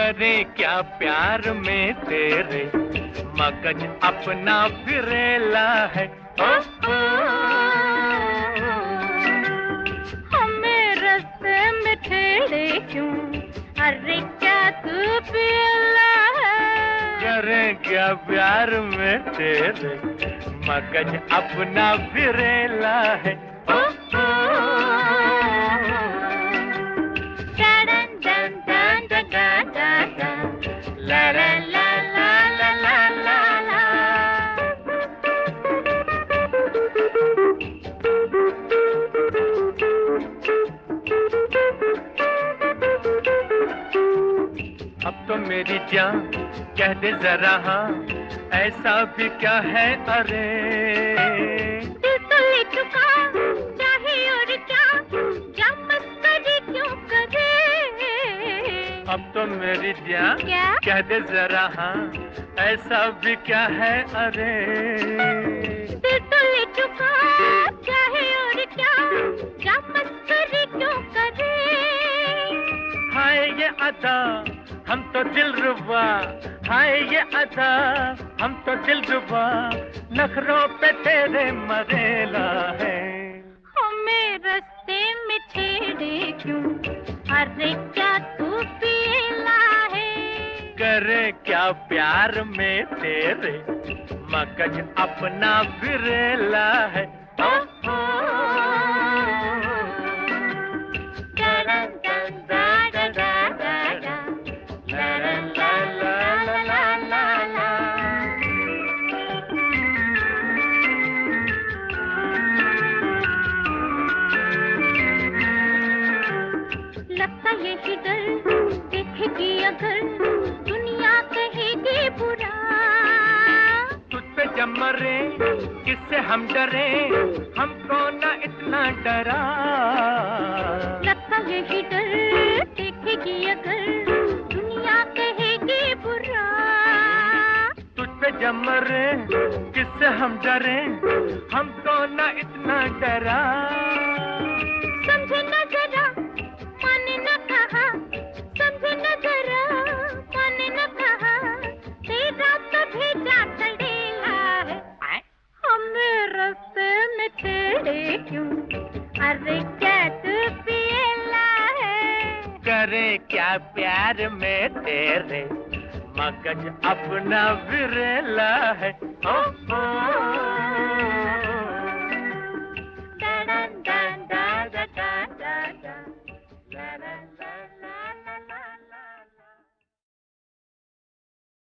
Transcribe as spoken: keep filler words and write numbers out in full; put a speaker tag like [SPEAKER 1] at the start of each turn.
[SPEAKER 1] करे क्या प्यार में तेरे, मगज अपना फिरेला है। ओ, ओ,
[SPEAKER 2] हमें रास्ते में छेड़े क्यों, अरे क्या तू पिला है।
[SPEAKER 1] करे क्या प्यार में तेरे, मगज अपना फिरेला है। ओ, ओ, ला ला ला ला ला ला ला ला। अब तो मेरी जान कह दे जरा हाँ, ऐसा भी क्या है अरे।
[SPEAKER 2] दिल तो ले चुका चाहे और क्या, क्या मस्करी क्यों करे।
[SPEAKER 1] अब तो मेरी जान
[SPEAKER 2] क्या?
[SPEAKER 1] कह दे जरा हाँ, ऐसा भी क्या है अरे।
[SPEAKER 2] दिल तो ले चुका चाहे और क्या, क्या मस्करी क्यों करे।
[SPEAKER 1] हाय ये अदा हम तो दिलरुबा, हाय ये अदा हम तो दिलरुबा, नखरों पे तेरे मरेला है।
[SPEAKER 2] हमें रास्ते में छेड़े क्यों, अरे क्या तू पिला है।
[SPEAKER 1] करे क्या प्यार में तेरे, मगज अपना विरेला है। ओ, ओ,
[SPEAKER 2] लगता यही डर देखेगी अगर दुनिया कहेगी बुरा।
[SPEAKER 1] तुझ पे जब मरे किससे हम डरे, हमको ना इतना डरा।
[SPEAKER 2] लगता यही डर देखेगी अगर दुनिया कहेगी बुरा।
[SPEAKER 1] तुझ पे जब मरे किससे हम डरे, हमको ना इतना डरा।
[SPEAKER 2] समझे न जरा माने न कहा, समझे न जरा माने न कहा, तेरा तो भेजा चढ़ेला है। हमें रास्ते में छेड़े क्यों, अरे क्या तू पिएला है।
[SPEAKER 1] करे क्या प्यार में तेरे, मगज अपना विरेला है। ओ, ओ,